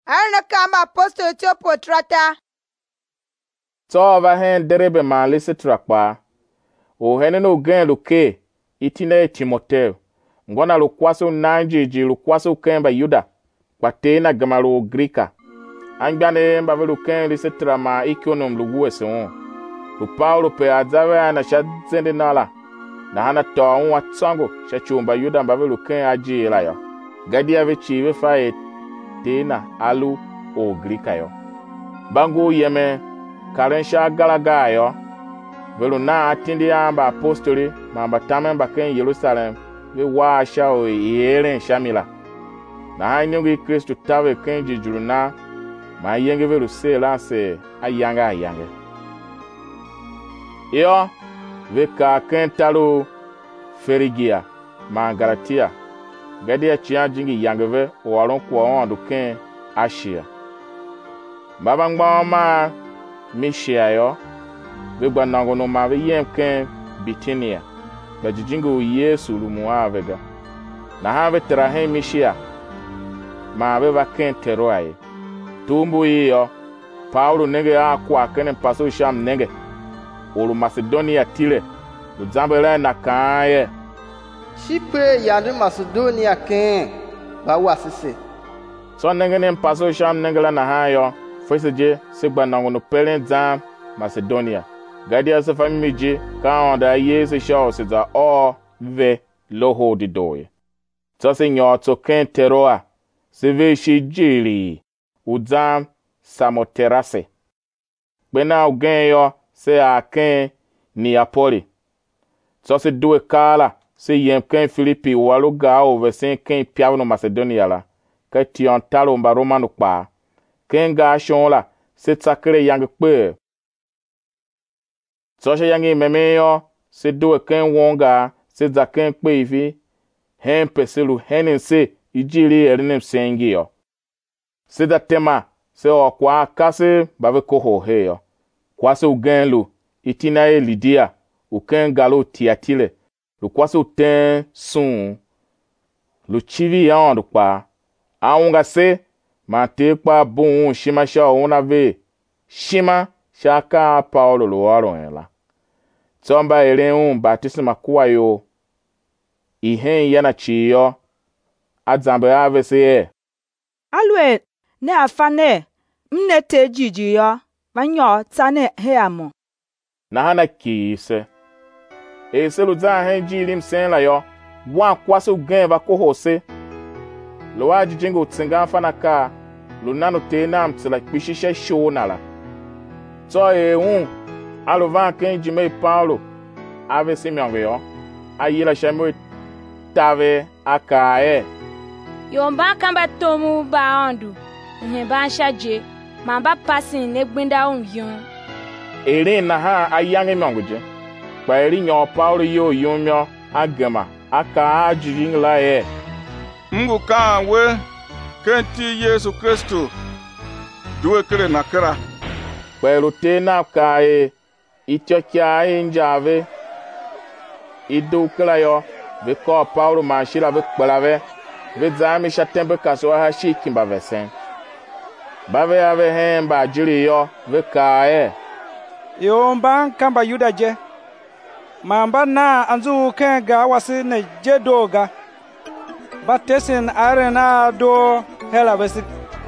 Arna kama apostol topo trata. So va hen derebe ma Listra kpa. O heneno gen luke itine Timotheo. Ngona lukwaso nanjiji lukwaso kemba Yuda. Kwatena gamalo Grika. Angbane mbave luken Listra ma ikonom luguese on. Lu Paulo pe adzawe na shadzende nala. Na hana to unwa tsango shachumba Yuda mbave luken aji la yo. Gadi ave chive fae tena alu o Grika yo. Bango yeme karensha galaga yo. Velu na atindi amba apostoli mamba tamemba ken Yerusalem ve wa sha o yeren shamila. Na hanyongi Kristo tawe ken jijuru na ma yenge velu se lanse ayanga. Yo ve ka ken talo Ferigia ma Galatia. Gadi ya chia jingi yangeve o alon kwa ondu ken Asia. Baba ngba ma Mishia yo. Vegba nangono ma ve yem ken Bitinia. Bajijingo Yesu lumua vega. Na have terahe Mishia. Ma ve va ken Teroae. Tumbu yo. Paulo nege akwa ken paso sham nege. Olu Macedonia tile. Luzambele na kanye. Shipre yandu Macedonia ken. Ba wasise. So nege nem paso sham nege la na hayo. Feseje segba nangono pelen zam Macedonia. Gadia se famiji ka onda Yesu shaw se za o ve loho di doye. So se nyoto ken Teroa. Se ve shi jiri. Uzam Samoterase. Bena ugen yo se a ken Neapoli. So se duwe kala se yem ken Filipi walu ga over sen ken piavno Macedonia la. Ka tion talo mba Romanu kpa. Ken ga shon la se tsakre yang kpe. So she yangi meme yo se duwe ken wonga se za ken kpe ifi. Hen peselu henen se ijiri erinem sengi yo. Se da tema se o kwa kase bave koho he yo. Kwa se ugen lu itina e Lydia uken galo Tiatile. Lu kwa se uten sun. Lu chivi ya ondu kwa. Aunga se ma te kwa bon shima sha onave. Shima shaka Paulo lo waron la. Tsomba eren baptisma kwa yo. Ihen yana chi yo. Adzambe ave se Alwe ne afane mne te jiji yo. Vanyo tsane he amo. Na hana ki se. E se lu za hen jilim sen la yo. Wan kwaso gen va koho se. Lo waji jingo tsinga fana ka. Lu nano te nam tsila kpishishe show na la. So alo van ken jime Paulo. Ave se mionge yo. Ayila shemwe tave akae. Yomba kamba tomu ba ondu. Nheba shaje. Mamba pasin ne gbenda yon. Erin na ha ayange miongoje. Kwa eri nyo Paulo yo yomyo agama. Aka ajirin la e. Mgu ka we kenti Yesu Kristo. Duwe kere na kera. Kwa erote na kae. Ityokia njave. Idu kela yo. Ve ko Paulo mashira ve kpelave. Ve zami shatembe kaso ha shikimba vesen. Bave ave hen ba jiri yo ve kae. Yomba kamba Yuda je. Mamba na anzu ken ga wasi ne jedoga. Batesin arena do hela vesi.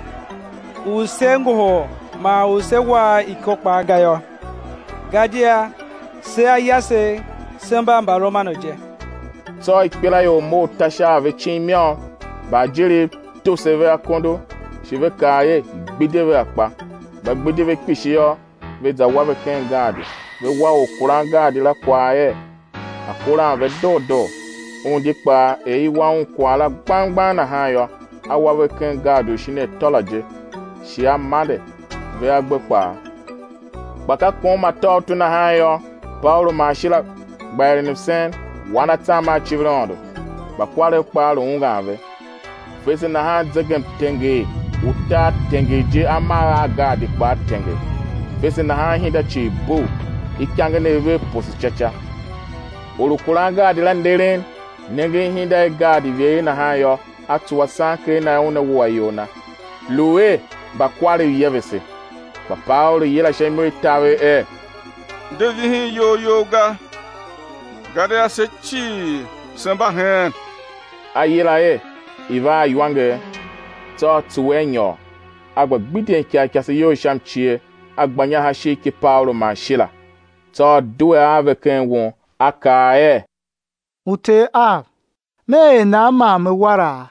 Usengu ho ma usewa ikokpa gayo. Gadia se ayase semba mba Romano je. So ikpela yo mo tasha ave chimyo. Ba jiri to seve akondo. Shive kaye gbideve akpa. Ba gbideve kpishi yo. Ve za wabe ken gadi. Ve wa okuran gadi la kwaye. Akuran ve do. Undi kpa eyi wa unkwa la gbangban na ha yo. Awabe ken gadi shine tolaje. Shi amade. Ve agbe kpa. Baka kuma tautu na ha yo. Paulo mashila bayri nifsen. Wana tama chivrondo. Bakwale kpa lo unga ve. Fese na ha zegem tenge. Uta tenge je amara gadi kpa tenge. Fese na ha hinda chi bu. Ikange neve posi chacha. Ulukulan gadi landeren. Nenge hinda gadi vye na ha yo. Atuwa sanke na una uwa yona. Lue ba kware yevese. Ba Paulo yela shemwe tawe Devihin yo ga. Gade ase chi semba hen. Ayela iva yuange. To tuwenyo. Agba gbidien kia se yo sham chie. Agbanya ha shiki Paulo ma shila. To duwe ave ken won aka Ute me na ma me wara.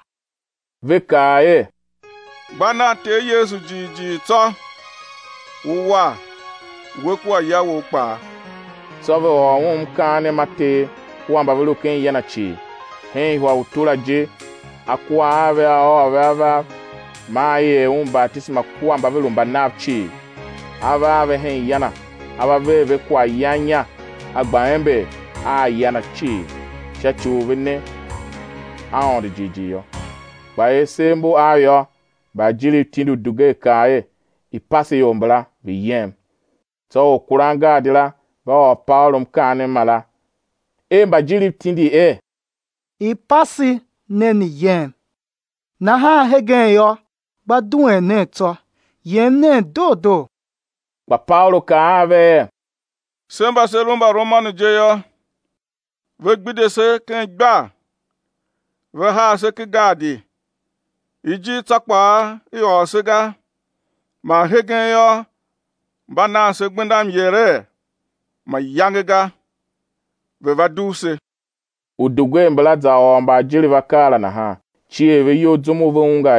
Veka Bana te Yesu ji to. Uwa. Wekwa ya wo pa. Sove o kane mate wamba velu ken yana chi. Hen hwa utula je. Akwa ave ave maye batisma kuamba velu mbanapchi. Ave hen yana. Ava ve kwa yanya. Agbaembe yana chi. Chachu vene. Aon de yo. Ba sembo ayo. Ba jili tindu duge kae. Ipase yombla viyem. So kuranga dila. Ba Paulo mkane mala. Mba jili tindi Ipasi neni yem. Na ha hegen yo. Ba duen ne to. Yem ne do. Ba Paulo ka ave. Semba se rumba romanu je yo. Ve gbide se ken gba. Ve ha se ke gadi. Iji takpa iyo se ga. Ma hegen yo. Bana se gbendam yere. Ma yangega. Ve va duse. Udugwe mbala za mba jili vakala na ha. Chie ve yo dzumu vunga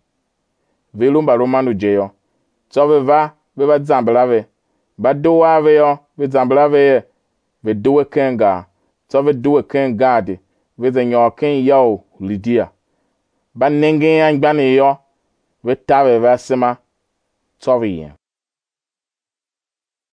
Ve lumba romanu je yo. So ve va zambala ve. Ba do ave yo. Ve zambala ve Ve duwe kenga. So ve duwe kenga de. Ve ze nyo ken yo Lydia. Ba nenge angbane yo. Ve tave va sema. So ve yen.